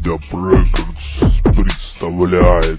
Dub Records представляет.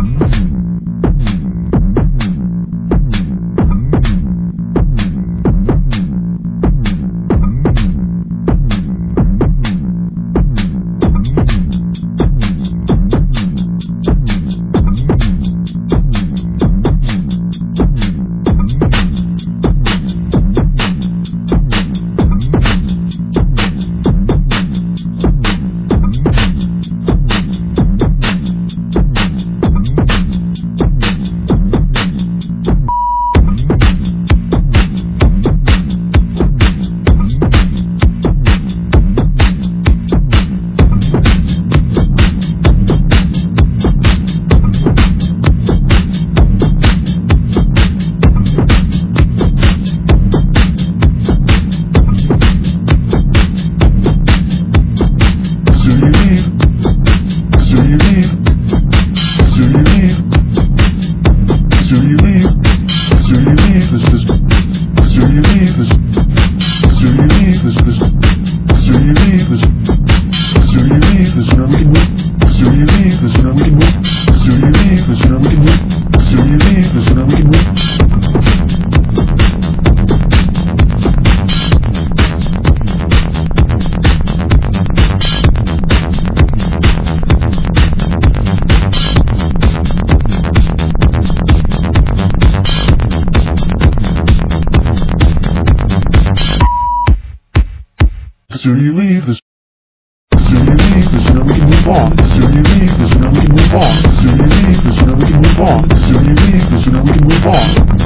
Soon you leave this. Soon you leave this, you know we can move on. Soon you leave this, you know we can move on. Soon you leave this, you know we can move on. Soon you leave this, you know we can move on.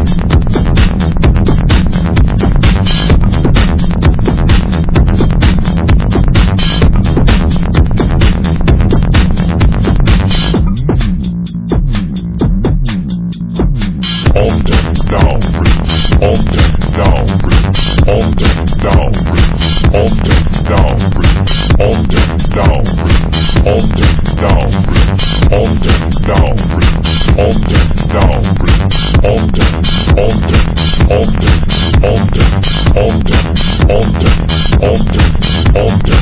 On deck now, on deck now, on deck now, on deck now, on deck now, on deck now, on deck now, on deck now, on deck, on deck, on deck, on deck, on deck, on deck, on deck, on deck,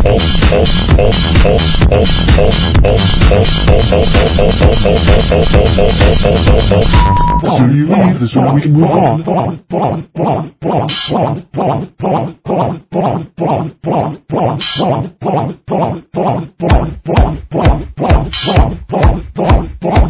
So you leave this one, we can move on.